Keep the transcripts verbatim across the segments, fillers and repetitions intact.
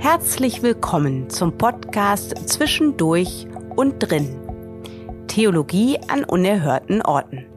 Herzlich willkommen zum Podcast Zwischendurch und drin. Theologie an unerhörten Orten.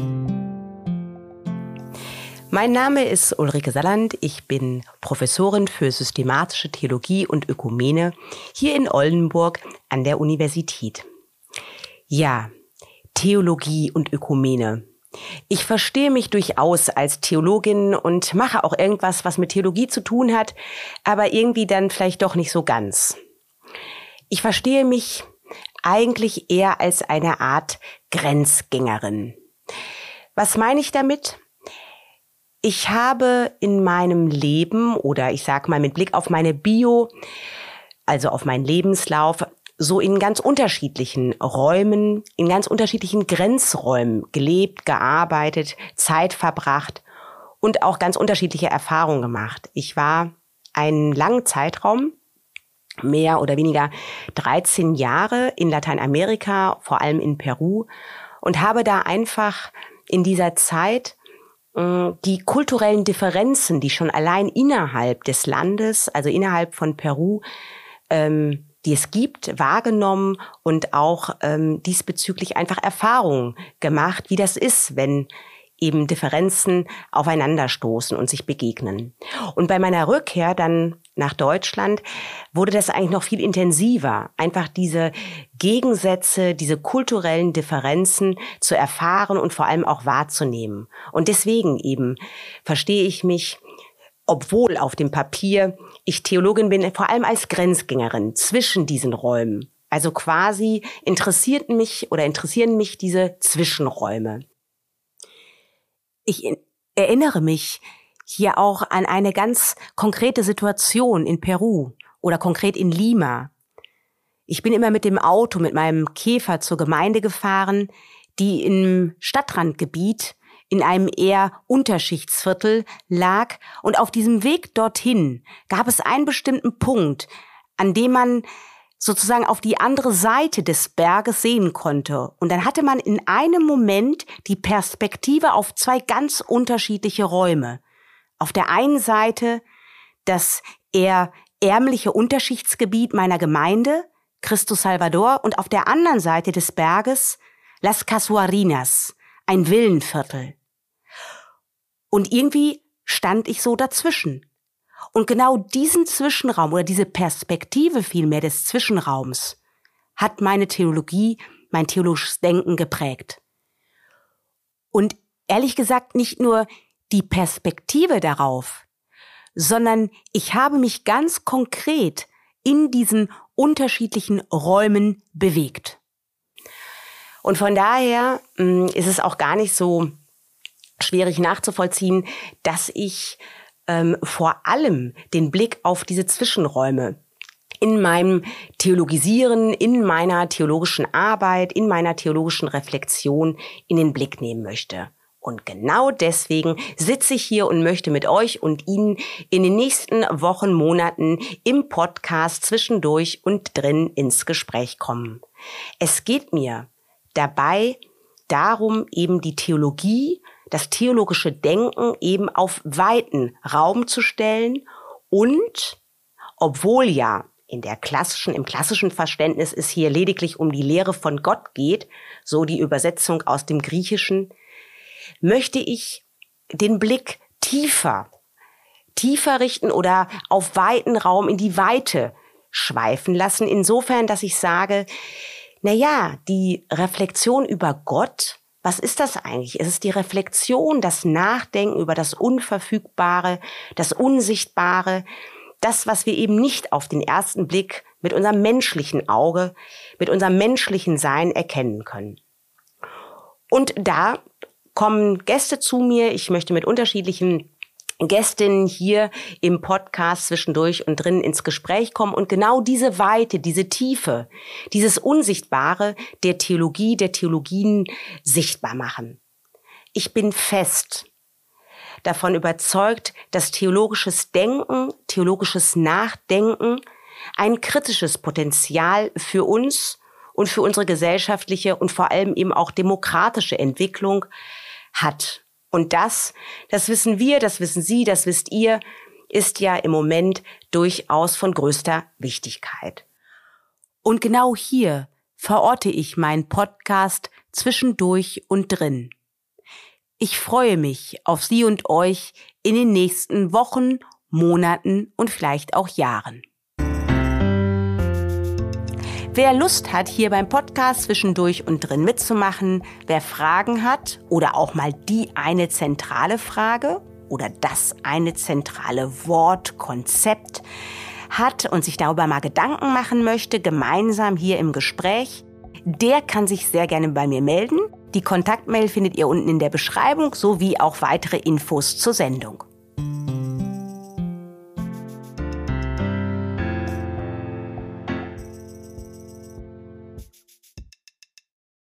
Mein Name ist Ulrike Salland, ich bin Professorin für systematische Theologie und Ökumene hier in Oldenburg an der Universität. Ja, Theologie und Ökumene. Ich verstehe mich durchaus als Theologin und mache auch irgendwas, was mit Theologie zu tun hat, aber irgendwie dann vielleicht doch nicht so ganz. Ich verstehe mich eigentlich eher als eine Art Grenzgängerin. Was meine ich damit? Ich habe in meinem Leben oder ich sag mal mit Blick auf meine Bio, also auf meinen Lebenslauf, so in ganz unterschiedlichen Räumen, in ganz unterschiedlichen Grenzräumen gelebt, gearbeitet, Zeit verbracht und auch ganz unterschiedliche Erfahrungen gemacht. Ich war einen langen Zeitraum, mehr oder weniger dreizehn Jahre in Lateinamerika, vor allem in Peru, und habe da einfach in dieser Zeit äh, die kulturellen Differenzen, die schon allein innerhalb des Landes, also innerhalb von Peru, ähm, die es gibt, wahrgenommen und auch ähm, diesbezüglich einfach Erfahrungen gemacht, wie das ist, wenn eben Differenzen aufeinanderstoßen und sich begegnen. Und bei meiner Rückkehr dann nach Deutschland wurde das eigentlich noch viel intensiver, einfach diese Gegensätze, diese kulturellen Differenzen zu erfahren und vor allem auch wahrzunehmen. Und deswegen eben verstehe ich mich, obwohl auf dem Papier ich Theologin bin, vor allem als Grenzgängerin zwischen diesen Räumen. Also quasi interessierten mich oder interessieren mich diese Zwischenräume. Ich erinnere mich hier auch an eine ganz konkrete Situation in Peru oder konkret in Lima. Ich bin immer mit dem Auto, mit meinem Käfer zur Gemeinde gefahren, die im Stadtrandgebiet in einem eher Unterschichtsviertel lag, und auf diesem Weg dorthin gab es einen bestimmten Punkt, an dem man sozusagen auf die andere Seite des Berges sehen konnte. Und dann hatte man in einem Moment die Perspektive auf zwei ganz unterschiedliche Räume. Auf der einen Seite das eher ärmliche Unterschichtsgebiet meiner Gemeinde, Cristo Salvador, und auf der anderen Seite des Berges Las Casuarinas, ein Villenviertel. Und irgendwie stand ich so dazwischen. Und genau diesen Zwischenraum oder diese Perspektive vielmehr des Zwischenraums hat meine Theologie, mein theologisches Denken geprägt. Und ehrlich gesagt nicht nur die Perspektive darauf, sondern ich habe mich ganz konkret in diesen unterschiedlichen Räumen bewegt. Und von daher mh, ist es auch gar nicht so schwierig nachzuvollziehen, dass ich ähm, vor allem den Blick auf diese Zwischenräume in meinem Theologisieren, in meiner theologischen Arbeit, in meiner theologischen Reflexion in den Blick nehmen möchte. Und genau deswegen sitze ich hier und möchte mit euch und Ihnen in den nächsten Wochen, Monaten im Podcast Zwischendurch und drin ins Gespräch kommen. Es geht mir dabei darum, eben die Theologie, das theologische Denken eben auf weiten Raum zu stellen und, obwohl ja in der klassischen, im klassischen Verständnis es hier lediglich um die Lehre von Gott geht, so die Übersetzung aus dem Griechischen, möchte ich den Blick tiefer, tiefer richten oder auf weiten Raum in die Weite schweifen lassen, insofern, dass ich sage, na ja, die Reflexion über Gott, was ist das eigentlich? Es ist die Reflexion, das Nachdenken über das Unverfügbare, das Unsichtbare, das, was wir eben nicht auf den ersten Blick mit unserem menschlichen Auge, mit unserem menschlichen Sein erkennen können. Und da kommen Gäste zu mir. Ich möchte mit unterschiedlichen Gästinnen hier im Podcast Zwischendurch und drin ins Gespräch kommen und genau diese Weite, diese Tiefe, dieses Unsichtbare der Theologie, der Theologien sichtbar machen. Ich bin fest davon überzeugt, dass theologisches Denken, theologisches Nachdenken ein kritisches Potenzial für uns und für unsere gesellschaftliche und vor allem eben auch demokratische Entwicklung hat. Und das, das wissen wir, das wissen Sie, das wisst ihr, ist ja im Moment durchaus von größter Wichtigkeit. Und genau hier verorte ich meinen Podcast zwischendurch und drin. Ich freue mich auf Sie und euch in den nächsten Wochen, Monaten und vielleicht auch Jahren. Wer Lust hat, hier beim Podcast zwischendurch und drin mitzumachen, wer Fragen hat oder auch mal die eine zentrale Frage oder das eine zentrale Wort, Konzept hat und sich darüber mal Gedanken machen möchte, gemeinsam hier im Gespräch, der kann sich sehr gerne bei mir melden. Die Kontaktmail findet ihr unten in der Beschreibung sowie auch weitere Infos zur Sendung.